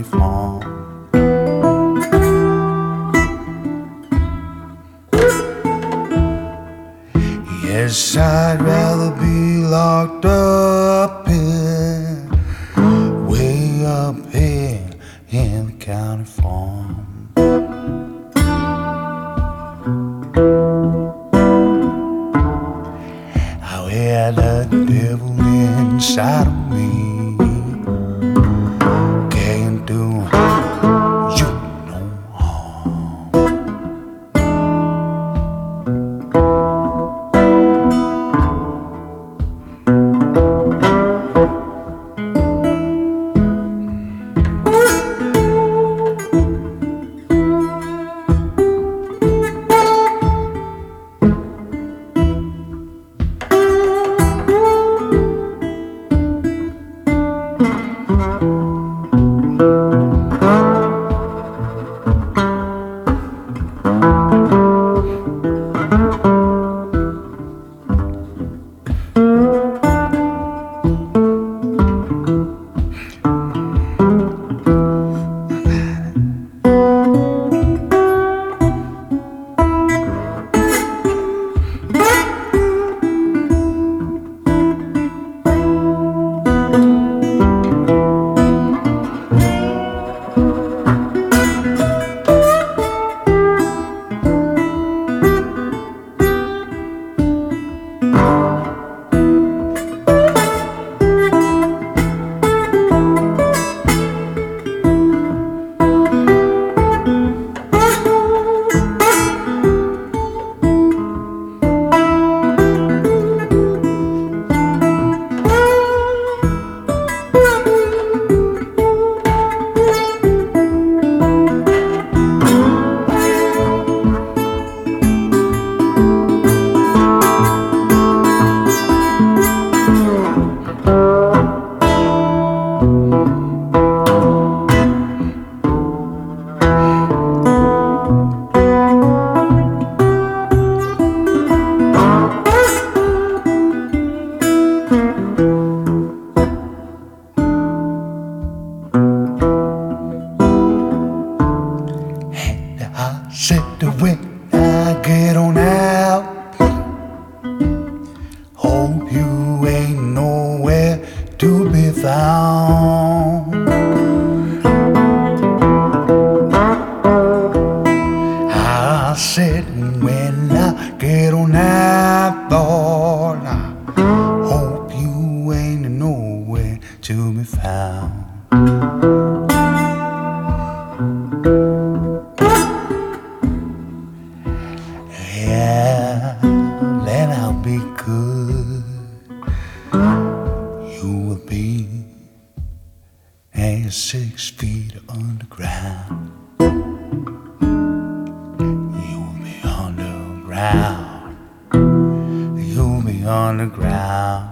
County farm. Yes, I'd rather be locked up here, way up here in the county farm. I had the devil inside of me, can't do you no harm. I said that when I get on out, hope you ain't nowhere to be found. I said when I get on out, Lord, I hope you ain't nowhere to be found. Yeah, then I'll be good. You will be 6 feet underground. You'll be underground. You'll be underground.